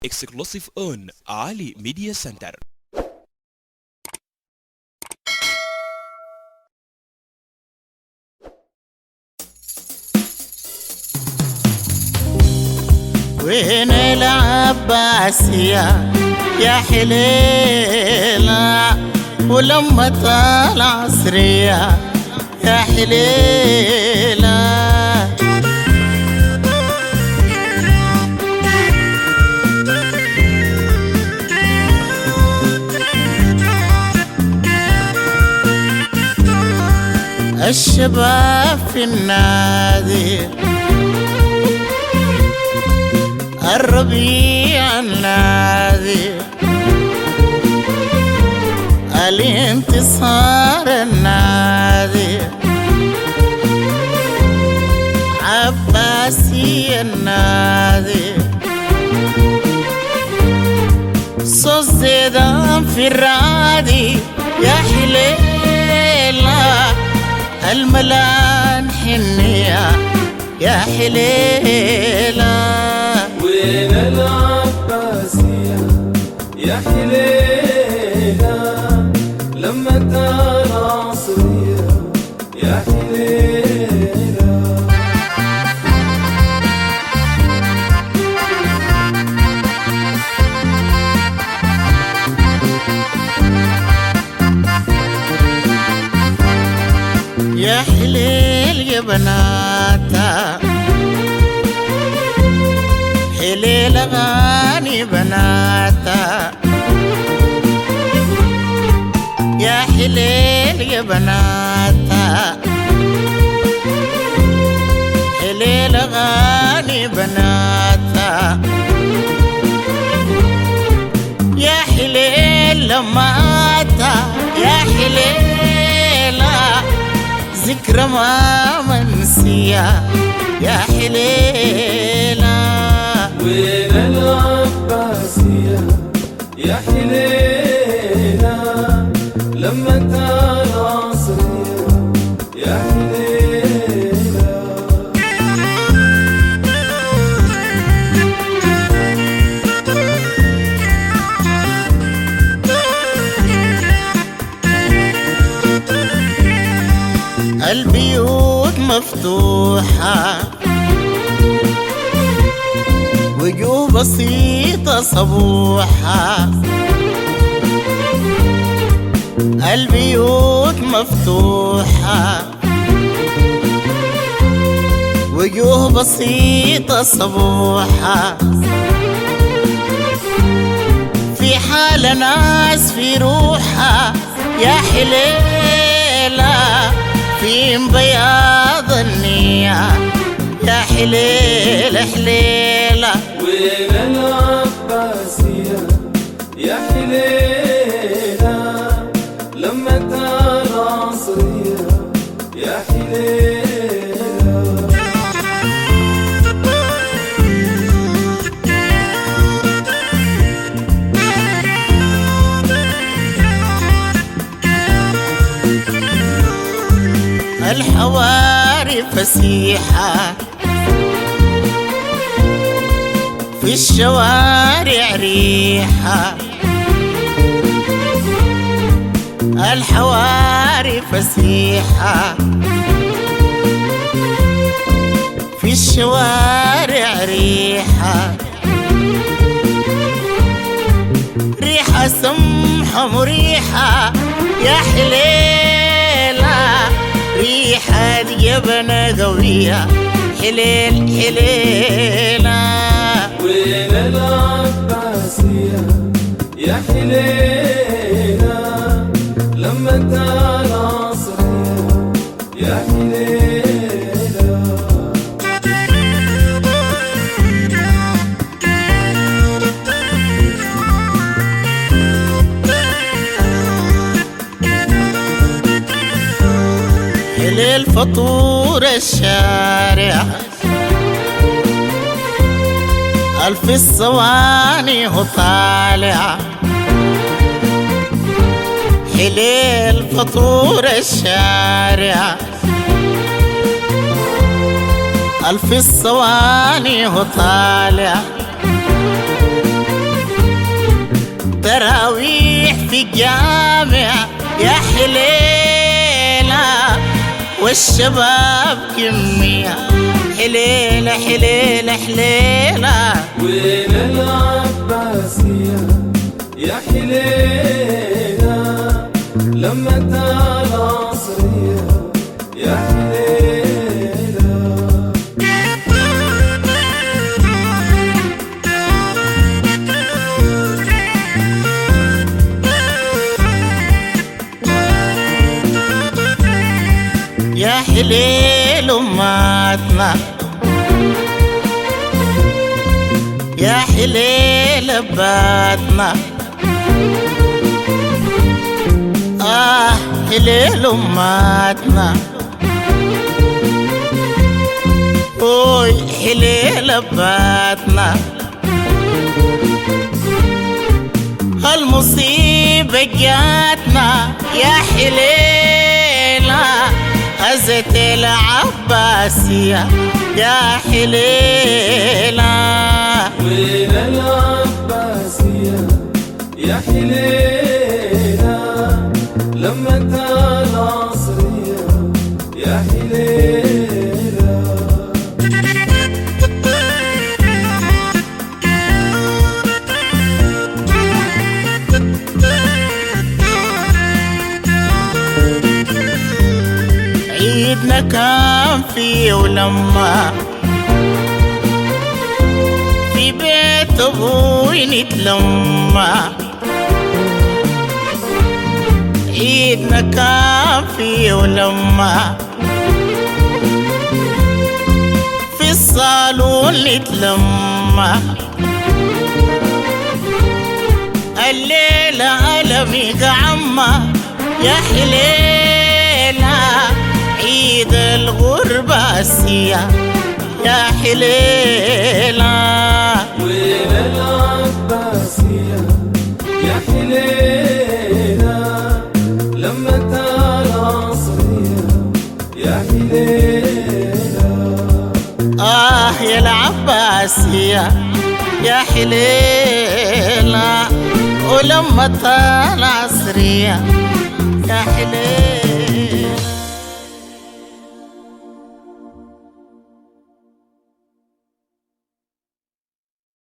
exclusive on Ali Media Center. وين العباسية يا حليلة ولما طالع عصرية يا حليلة الشباب في النادي الربيع النادي الانتصار النادي عباسي النادي صوت زيدان في الرادي يا حليلة الملان حنية يا حليلة وين العباسية يا حليلة لما تال عصرية يا حليلة يا حليل يا بناتا حليل غاني بناتا يا حليل يا بناتا حليل غاني بناتا يا حليل لماتا يا حليلة ذكرى ما منسية يا حليلة وين العباسية يا حليلة لما تال عصرية يا حليلة البيوت مفتوحة وجوه بسيطة صبوحة البيوت مفتوحة وجوه بسيطة صبوحة في حال ناس في روحها يا حليلة في بياض النية يا حليلة حليلة وين العباسية يا حليلة لما تال عصرية يا حليلة الحواري فسيحة في الشوارع ريحة الحواري فسيحة في الشوارع ريحة ريحة سمحة مريحة يا حليلة ريحة جبنة قوية حليل حليلة وين العباسية يا حليلة لما تال عصرية يا حليلة حليل فطور الشارع ألف الصواني هو طالع حليل فطور الشارع ألف الصواني هو طالع في الجامعة يا حليلة والشباب كمية حليلة حليلة حليلة. وين العباسية يا حليلة لما انت العصرية يا حليلة. يا حليل أماتنا يا حليل باتنا حليل أماتنا اوي حليل باتنا. المصيبة جاتنا يا حليلة هزت العباسية يا حليلة. وين العباسية يا حليلة لما انت العصرية يا حليلة. عيدنا كان في ولما في بيت ابوي نتلمى. عيدنا كان في ولما في الصالون نتلمى. الليلة ألمي قعمة يا حليلة عيد الغربة السيا يا حليلة. وين العباسية يا حليلة لما انت العصرية يا حليلة. يا العباسية يا حليلة ولما العصرية يا حليلة.